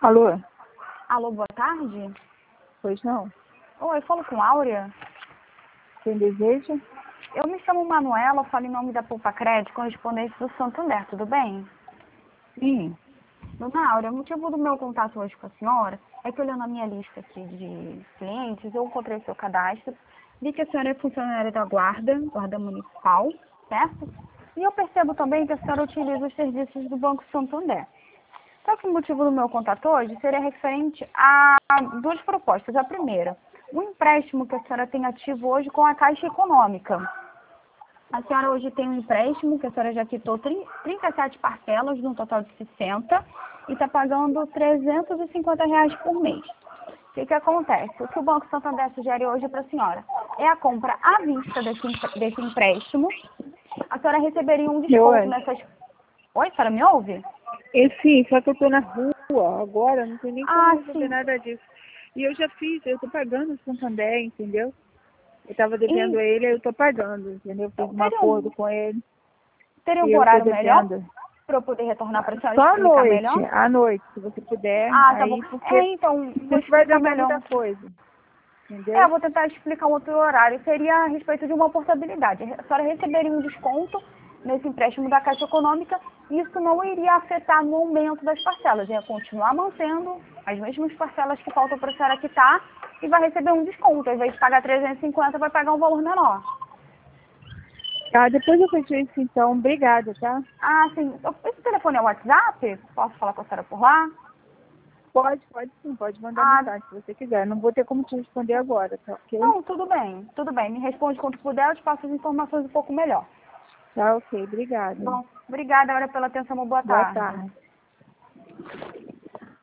Alô? Alô, boa tarde. Pois não? Oi, eu falo com Áurea. Quem deseja? Eu me chamo Manuela, falo em nome da Poupa Crédito, correspondente do Santander, tudo bem? Sim. Dona Áurea, o motivo do meu contato hoje com a senhora é que, olhando a minha lista aqui de clientes, eu encontrei seu cadastro, vi que a senhora é funcionária da Guarda Municipal, certo? E eu percebo também que a senhora utiliza os serviços do Banco Santander. Só que o motivo do meu contato hoje seria referente a duas propostas. A primeira, um empréstimo que a senhora tem ativo hoje com a Caixa Econômica. A senhora hoje tem um empréstimo que a senhora já quitou 37 parcelas, num total de 60, e está pagando R$ 350 por mês. O que acontece? O que o Banco Santander sugere hoje para a senhora é a compra à vista desse empréstimo. A senhora receberia um desconto Oi. nessas... Oi, a senhora me ouve? Sim, só que eu tô na rua agora, não tem nem como Ah, resolver sim. nada disso. E eu já fiz, eu tô pagando o Santander, entendeu? Eu tava devendo E a ele, aí eu tô pagando, entendeu? Fiz um acordo com ele teria e um eu tô horário melhor devendo. para eu poder retornar para a senhora Só explicar melhor? à noite, se você puder, Ah, tá bom. aí, porque Então, não vou sei se vai explicar adiantar melhor. muita coisa, Eu entendeu? vou tentar explicar um outro horário. Seria a respeito de uma portabilidade. A senhora receberia um desconto nesse empréstimo da Caixa Econômica e isso não iria afetar no aumento das parcelas. Ia continuar mantendo as mesmas parcelas que faltam para a senhora quitar e vai receber um desconto. Ao invés de pagar 350, vai pagar um valor menor. Tá, depois eu fecho isso então. Obrigada, tá? Ah, sim. Esse telefone é o WhatsApp? Posso falar com a senhora por lá? Pode sim, pode mandar Ah, mensagem se você quiser. Não vou ter como te responder agora, tá ok? não, tudo bem, tudo bem. Me responde quando puder, eu te passo as informações um pouco melhor. Tá ok, obrigada. Bom, obrigada, Aura, pela atenção. Uma boa Boa tarde. tarde.